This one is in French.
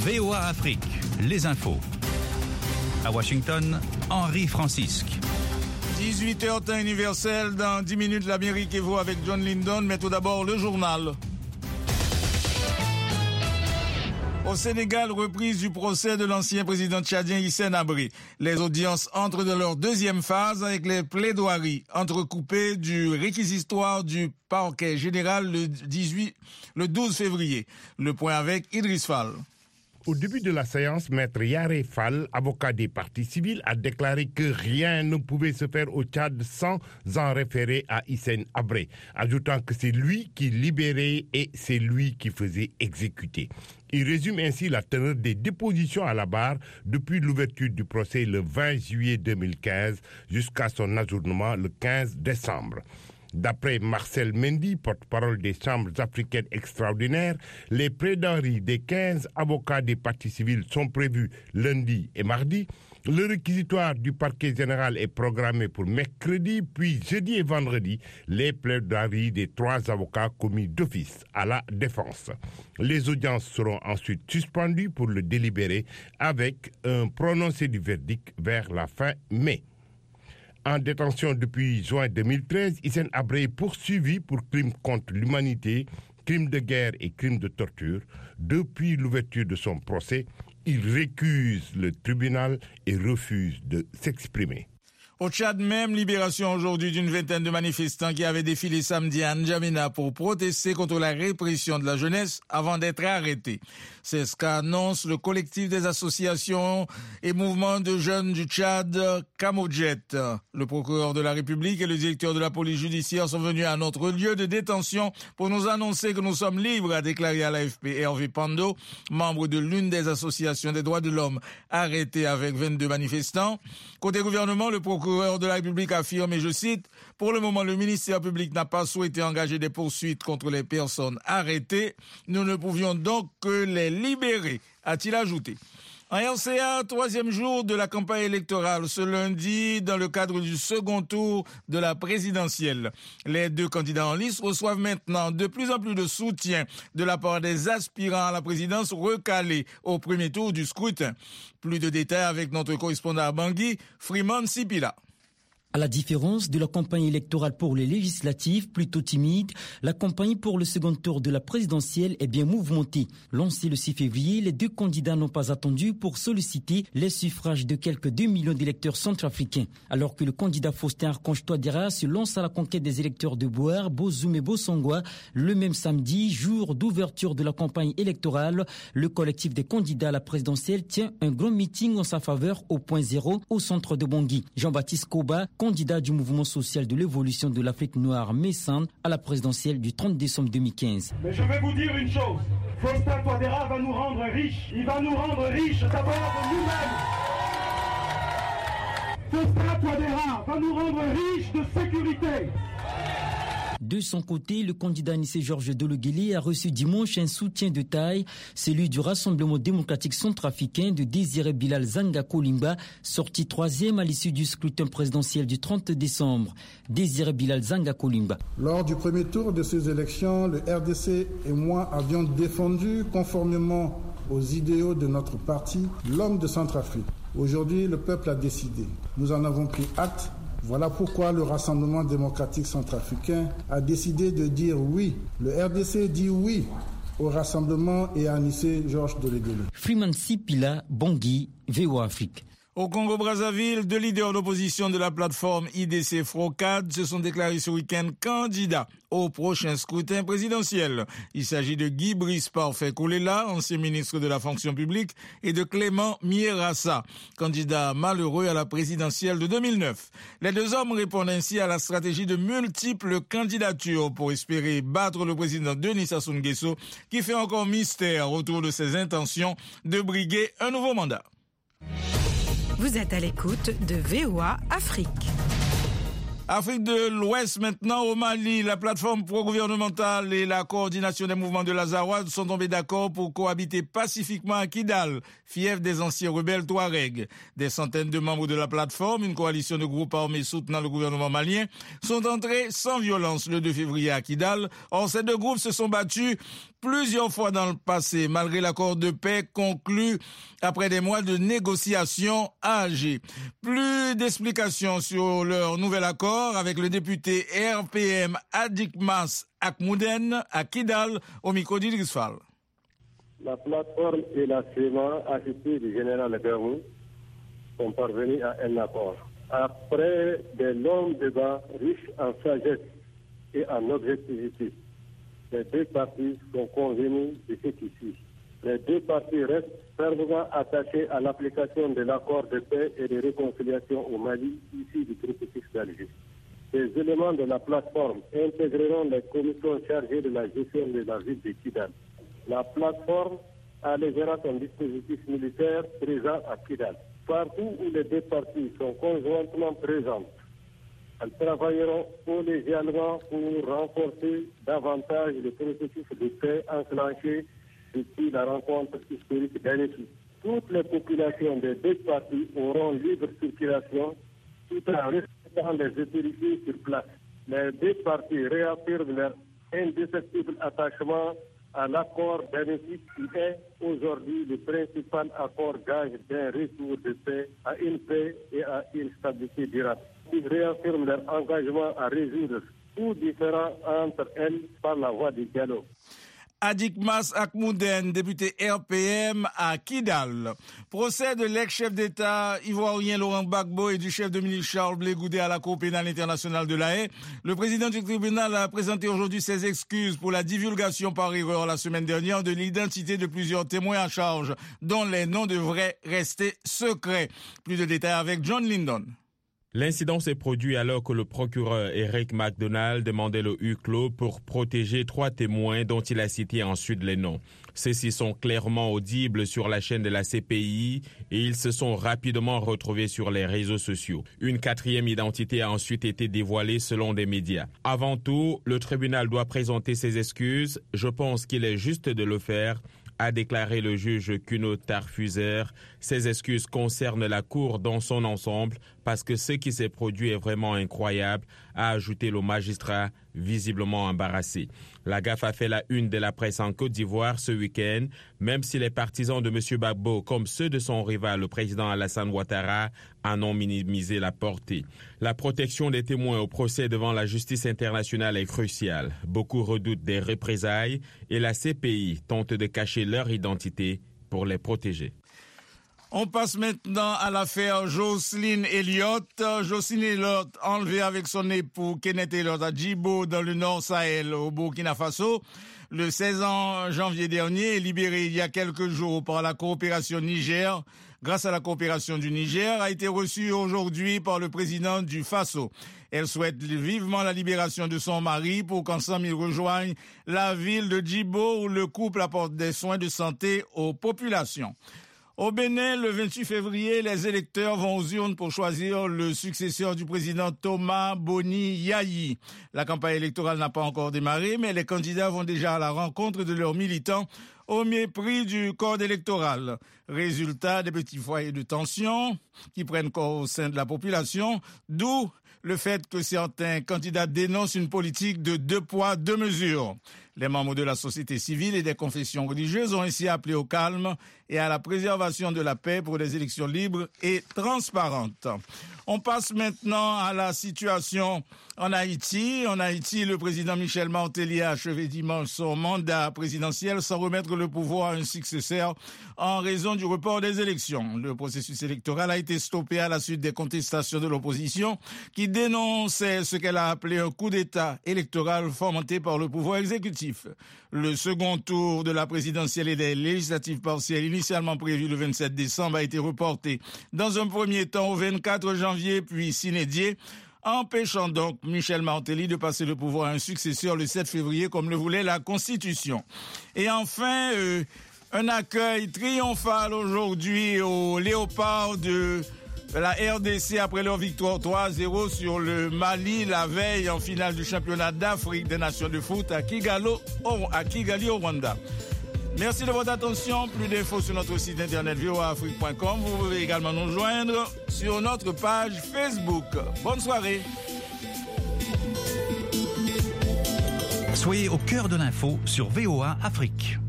VOA Afrique, les infos. À Washington, Henri Francisque. 18h temps universel, dans 10 minutes l'Amérique et vous avec John Lyndon, mais tout d'abord le journal. Au Sénégal, reprise du procès de l'ancien président tchadien Hissène Habré. Les audiences entrent dans leur deuxième phase avec les plaidoiries entrecoupées du réquisitoire du parquet général le 12 février. Le point avec Idriss Fall. Au début de la séance, Maître Yaré Fall, avocat des parties civiles, a déclaré que rien ne pouvait se faire au Tchad sans en référer à Hissène Habré, ajoutant que c'est lui qui libérait et c'est lui qui faisait exécuter. Il résume ainsi la teneur des dépositions à la barre depuis l'ouverture du procès le 20 juillet 2015 jusqu'à son ajournement le 15 décembre. D'après Marcel Mendy, porte-parole des chambres africaines extraordinaires, les plaidoiries des 15 avocats des parties civiles sont prévues lundi et mardi. Le réquisitoire du parquet général est programmé pour mercredi, puis jeudi et vendredi, les plaidoiries des 3 avocats commis d'office à la défense. Les audiences seront ensuite suspendues pour le délibéré avec un prononcé du verdict vers la fin mai. En détention depuis juin 2013, Hissène Habré est poursuivi pour crimes contre l'humanité, crimes de guerre et crimes de torture. Depuis l'ouverture de son procès, il récuse le tribunal et refuse de s'exprimer. Au Tchad même, libération aujourd'hui d'une vingtaine de manifestants qui avaient défilé samedi à N'Djamena pour protester contre la répression de la jeunesse avant d'être arrêtés. C'est ce qu'annonce le collectif des associations et mouvements de jeunes du Tchad, Camojet. Le procureur de la République et le directeur de la police judiciaire sont venus à notre lieu de détention pour nous annoncer que nous sommes libres, a déclaré à l'AFP Hervé Pando, membre de l'une des associations des droits de l'homme, arrêté avec 22 manifestants. Côté gouvernement, le procureur de la République affirme, et je cite, « Pour le moment, le ministère public n'a pas souhaité engager des poursuites contre les personnes arrêtées. Nous ne pouvions donc que les libérer », a-t-il ajouté. En RCA, 3e jour de la campagne électorale, ce lundi, dans le cadre du second tour de la présidentielle. Les 2 candidats en lice reçoivent maintenant de plus en plus de soutien de la part des aspirants à la présidence recalés au premier tour du scrutin. Plus de détails avec notre correspondant à Bangui, Freeman Sipila. À la différence de la campagne électorale pour les législatives, plutôt timide, la campagne pour le second tour de la présidentielle est bien mouvementée. Lancée le 6 février, les 2 candidats n'ont pas attendu pour solliciter les suffrages de quelques 2 millions d'électeurs centrafricains. Alors que le candidat Faustin Archange Touadéra se lance à la conquête des électeurs de Bouar, Bozoum et Bossangwa, le même samedi, jour d'ouverture de la campagne électorale, le collectif des candidats à la présidentielle tient un grand meeting en sa faveur au point zéro au centre de Bangui. Jean-Baptiste Koba, candidat du mouvement social de l'évolution de l'Afrique noire Messane à la présidentielle du 30 décembre 2015. Mais je vais vous dire une chose, Faustin Touadéra va nous rendre riches. Il va nous rendre riches d'abord de nous-mêmes. Faustin Touadéra va nous rendre riches de sécurité. De son côté, le candidat Nissé Georges Dologuélé a reçu dimanche un soutien de taille, celui du Rassemblement démocratique centrafricain de Désiré Bilal Zanga Kolimba, sorti 3e à l'issue du scrutin présidentiel du 30 décembre. Désiré Bilal Zanga Kolimba. Lors du premier tour de ces élections, le RDC et moi avions défendu, conformément aux idéaux de notre parti, l'homme de Centrafrique. Aujourd'hui, le peuple a décidé. Nous en avons pris acte. Voilà pourquoi le Rassemblement démocratique centrafricain a décidé de dire oui. Le RDC dit oui au rassemblement et à Nissé Georges Dologuélé. Freeman Sipila, Bangui, VOA Afrique. Au Congo-Brazzaville, 2 leaders d'opposition de la plateforme IDC Frocad se sont déclarés ce week-end candidats au prochain scrutin présidentiel. Il s'agit de Guy Brice Parfait Koulela, ancien ministre de la fonction publique, et de Clément Mierassa, candidat malheureux à la présidentielle de 2009. Les 2 hommes répondent ainsi à la stratégie de multiples candidatures pour espérer battre le président Denis Sassou Nguesso, qui fait encore mystère autour de ses intentions de briguer un nouveau mandat. Vous êtes à l'écoute de VOA Afrique. Afrique de l'Ouest maintenant, au Mali, la plateforme pro-gouvernementale et la coordination des mouvements de l'Azawad sont tombés d'accord pour cohabiter pacifiquement à Kidal, fief des anciens rebelles Touaregs. Des centaines de membres de la plateforme, une coalition de groupes armés soutenant le gouvernement malien, sont entrés sans violence le 2 février à Kidal. Or, ces deux groupes se sont battus plusieurs fois dans le passé, malgré l'accord de paix conclu après des mois de négociations à Alger. Plus d'explications sur leur nouvel accord avec le député RPM Adikmas Akmouden à Kidal, au micro d'Idriss Fall. La plateforme et la CEMA, assistée du général Garou, sont parvenus à un accord. Après des longs débats riches en sagesse et en objectivité, les deux parties sont convenues de ce qui suit. Les deux parties restent fermement attachées à l'application de l'accord de paix et de réconciliation au Mali, issu du processus d'Alger. Ces éléments de la plateforme intégreront les commissions chargées de la gestion de la ville de Kidal. La plateforme allégera son dispositif militaire présent à Kidal. Partout où les deux parties sont conjointement présentes, elles travailleront collégialement pour renforcer davantage le processus de paix enclenché depuis la rencontre historique d'Annecy. Toutes les populations des deux parties auront libre circulation tout en respectant les autorités sur place. Les deux parties réaffirment leur indéfectible attachement à l'accord d'Annecy qui est aujourd'hui le principal accord gage d'un retour de paix à une paix et à une stabilité durable. Ils réaffirment leur engagement à résoudre tout différend entre elles par la voie du dialogue. Adikmas Akmouden, député RPM à Kidal. Procès de l'ex-chef d'État ivoirien Laurent Gbagbo et du chef de milice Charles Blé Goudé à la Cour pénale internationale de La Haye. Le président du tribunal a présenté aujourd'hui ses excuses pour la divulgation par erreur la semaine dernière de l'identité de plusieurs témoins à charge, dont les noms devraient rester secrets. Plus de détails avec John Lyndon. L'incident s'est produit alors que le procureur Eric McDonald demandait le huis clos pour protéger 3 témoins dont il a cité ensuite les noms. Ceux-ci sont clairement audibles sur la chaîne de la CPI et ils se sont rapidement retrouvés sur les réseaux sociaux. Une 4e identité a ensuite été dévoilée selon des médias. Avant tout, le tribunal doit présenter ses excuses. Je pense qu'il est juste de le faire, a déclaré le juge Kuno Tarfuser. Ces excuses concernent la Cour dans son ensemble parce que ce qui s'est produit est vraiment incroyable, a ajouté le magistrat visiblement embarrassé. La gaffe a fait la une de la presse en Côte d'Ivoire ce week-end, même si les partisans de M. Gbagbo, comme ceux de son rival, le président Alassane Ouattara, en ont minimisé la portée. La protection des témoins au procès devant la justice internationale est cruciale. Beaucoup redoutent des représailles et la CPI tente de cacher leur identité pour les protéger. On passe maintenant à l'affaire Jocelyne Elliott. Jocelyne Elliott, enlevée avec son époux Kenneth Elliott à Djibo, dans le Nord Sahel, au Burkina Faso, le 16 janvier dernier, est libérée il y a quelques jours par la coopération Niger. Grâce à la coopération du Niger, a été reçue aujourd'hui par le président du Faso. Elle souhaite vivement la libération de son mari pour qu'ensemble ils rejoignent la ville de Djibo où le couple apporte des soins de santé aux populations. Au Bénin, le 28 février, les électeurs vont aux urnes pour choisir le successeur du président Thomas Boni Yayi. La campagne électorale n'a pas encore démarré, mais les candidats vont déjà à la rencontre de leurs militants au mépris du code électoral. Résultat, des petits foyers de tension qui prennent corps au sein de la population, d'où le fait que certains candidats dénoncent une politique de 2 poids, 2 mesures. Les membres de la société civile et des confessions religieuses ont ainsi appelé au calme et à la préservation de la paix pour des élections libres et transparentes. On passe maintenant à la situation en Haïti. En Haïti, le président Michel Martelly a achevé dimanche son mandat présidentiel sans remettre le pouvoir à un successeur en raison du report des élections. Le processus électoral a été stoppé à la suite des contestations de l'opposition qui dénonçait ce qu'elle a appelé un coup d'État électoral fomenté par le pouvoir exécutif. Le second tour de la présidentielle et des législatives partielles initialement prévu le 27 décembre a été reporté dans un premier temps au 24 janvier puis s'inédié, empêchant donc Michel Martelly de passer le pouvoir à un successeur le 7 février comme le voulait la Constitution. Et enfin, un accueil triomphal aujourd'hui au Léopard de La RDC après leur victoire 3-0 sur le Mali la veille en finale du championnat d'Afrique des Nations de foot à Kigali au Rwanda. Merci de votre attention. Plus d'infos sur notre site internet voaafrique.com. Vous pouvez également nous joindre sur notre page Facebook. Bonne soirée. Soyez au cœur de l'info sur VOA Afrique.